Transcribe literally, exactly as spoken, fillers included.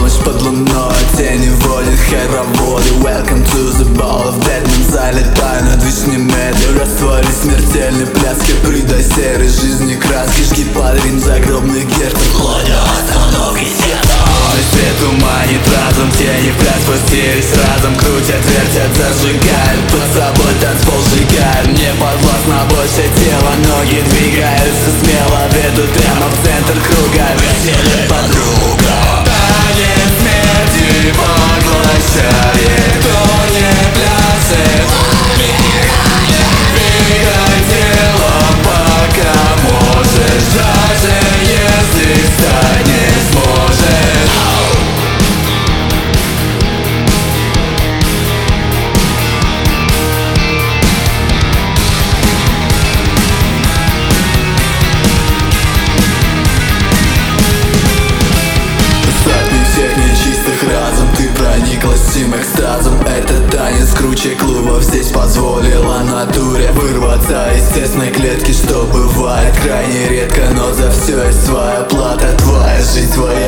ночь под луной, тени водят хороводы. Welcome to the ball of Deadman. Залетай над вишней медлью, раствори смертельной пляски. Придай серой жизни краски, жги под ритм загробных герцов. Вплоть до остановки сердца. Мой свет туманит разум, тени вплять спустились разом. Крутят, вертят, зажигают, под собой танцпол сжигают. Мне подвластно больше тела, ноги двигаются смело, ведут прямо в центр круга. Веселье подруга. Танец смерти поглощает, кто не пляшет, двигай телом, пока можешь, даже если встать не сможешь. Сотни всех нечистых разум, ты прониклась всем экстазом. Этот танец круче клубов, здесь позволила натуре вырваться из тесной клетки, что бывает крайне редко. Но за все есть своя плата, твоя жизнь, твои